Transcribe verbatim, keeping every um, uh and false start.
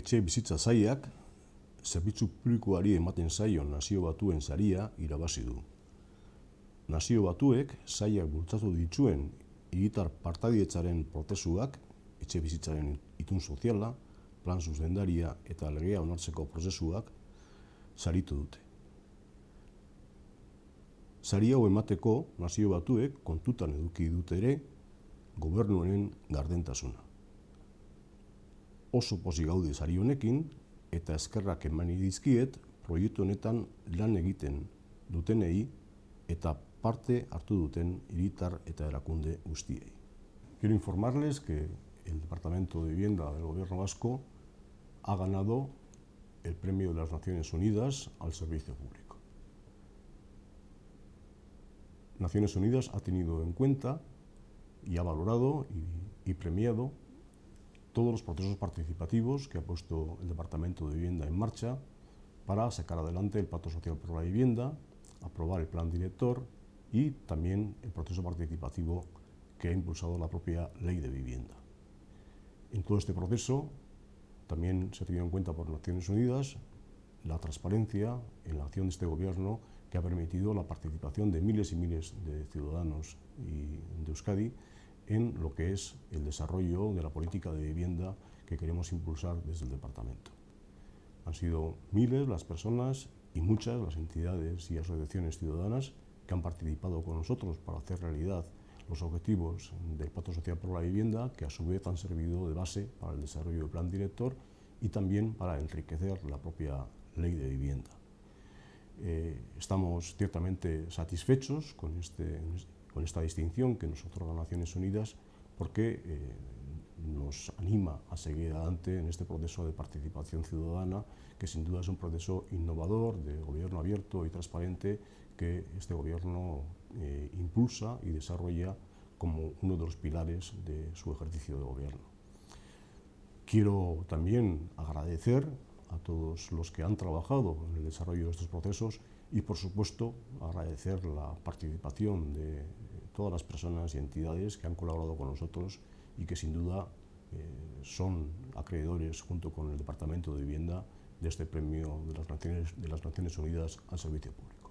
Etxe bizitza sailak zerbitzu publikoari ematen zaion Nazio Batuen saria irabazi du. Nazio Batuek sailak bultzatu dituen hiritar partaidetzaren prozesuak, etxe bizitzaren itun soziala, plan zuzendaria eta legea onartzeko prozesuak saritu dute. Sari hau emateko Nazio Batuek kontutan eduki dute ere gobernuaren gardentasuna. Oso pozik gaude sari honekin eta eskerrak eman dizkiet proiektu honetan lan egiten dutenei eta parte hartu duten hiritar eta erakunde guztiei. Quiero informarles que el Departamento de Vivienda del Gobierno Vasco ha ganado el Premio de las Naciones Unidas al Servicio Público. Naciones Unidas ha tenido en cuenta y ha valorado y, y premiado todos los procesos participativos que ha puesto el Departamento de Vivienda en marcha para sacar adelante el Pacto Social por la Vivienda, aprobar el Plan Director y también el proceso participativo que ha impulsado la propia Ley de Vivienda. En todo este proceso también se ha tenido en cuenta por Naciones Unidas la transparencia en la acción de este Gobierno, que ha permitido la participación de miles y miles de ciudadanos y de Euskadi en lo que es el desarrollo de la política de vivienda que queremos impulsar desde el Departamento. Han sido miles las personas y muchas las entidades y asociaciones ciudadanas que han participado con nosotros para hacer realidad los objetivos del Pacto Social por la Vivienda, que a su vez han servido de base para el desarrollo del Plan Director y también para enriquecer la propia Ley de Vivienda. Eh, estamos ciertamente satisfechos con, este, con esta distinción que nos otorga Naciones Unidas, porque eh, nos anima a seguir adelante en este proceso de participación ciudadana, que sin duda es un proceso innovador, de gobierno abierto y transparente, que este Gobierno eh, impulsa y desarrolla como uno de los pilares de su ejercicio de gobierno. Quiero también agradecer a todos los que han trabajado en el desarrollo de estos procesos y, por supuesto, agradecer la participación de todas las personas y entidades que han colaborado con nosotros y que, sin duda, eh, son acreedores, junto con el Departamento de Vivienda, de este premio de las Naciones, de las Naciones Unidas al Servicio Público.